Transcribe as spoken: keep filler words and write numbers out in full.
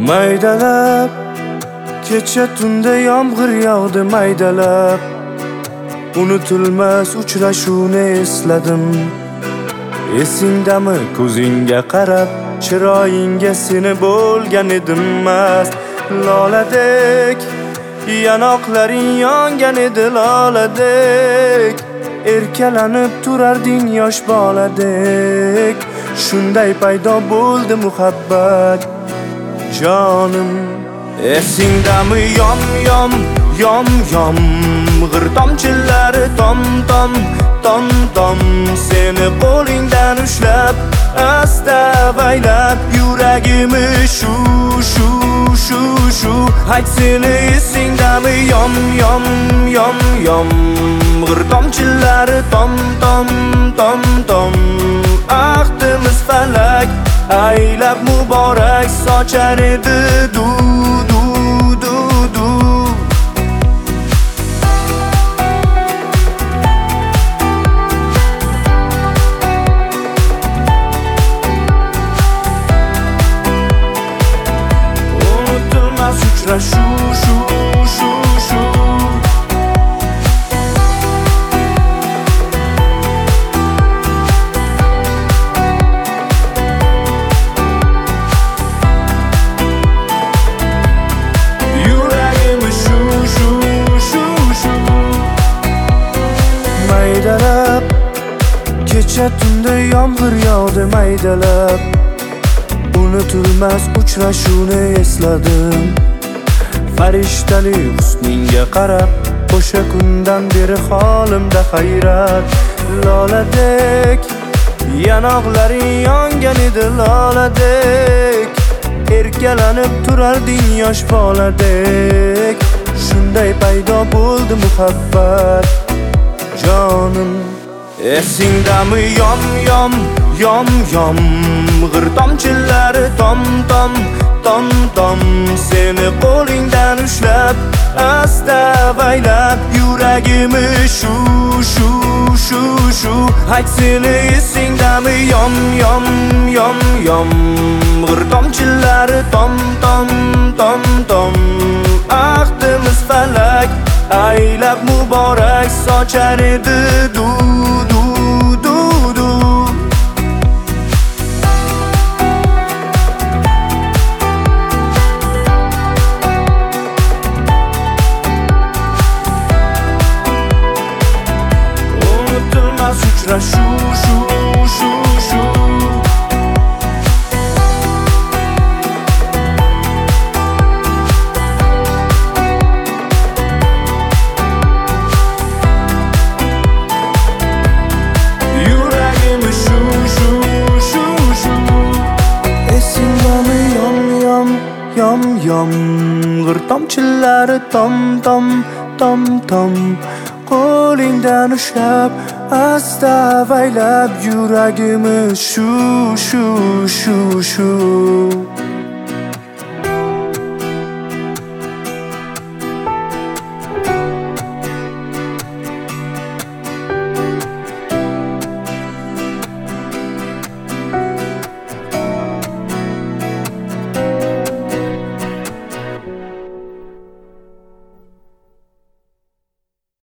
Maydalab kecha tunda yomg'ir yog'di maydalab Unutilmas uchrashuvni esladim Esingdami ko'zingga qarab chiroyingga seni bo'lgan edim mast Loladek yanoqlaring yongan edi loladek Erkalanib turarding yosh boladek Shunday paydo bo'ldi muhabbat jonim Esingdami yom yom yom yom G'ir tomchilari tom tom tom tom Seni qo'lingdan ushlab asta avaylab Yuragimi shu shu shu shu Ayt seni esingdami yom yom yom yom G'ir tomchilari tom tom tom tom Ahdimiz falak aylab muborak sochar edi du du du du Unutilmas uchrashuv shu shu shu Maydalab kecha tunda yomg'ir yog'di maydalab Unutilmas uchrashuvni esladim Farishtali husningga qarab o'sha kundan beri holimda hayrat Loladek yanoqlaring yongan edi loladek Erkalanib turarding yosh boladek Shunday paydo bo'ldi muhabbat jonim Esingdami yom yom yom yom G'ir tomchilari tom tom tom tom Seni qo'lingdan ushlab asta avaylab Yuragimi shu shu shu shu Ayt seni esingdami yom yom yom yom G'ir tomchilari tom tom tom tom Ahdimiz falak aylab muborak sochar edi du du du du Unutilmas uchrashuv shu shu shu Yom yom G'ir tomchilari tom tom tom tom Qo'lingdan ushlab asta avaylab Yuragimi shu shu shu shu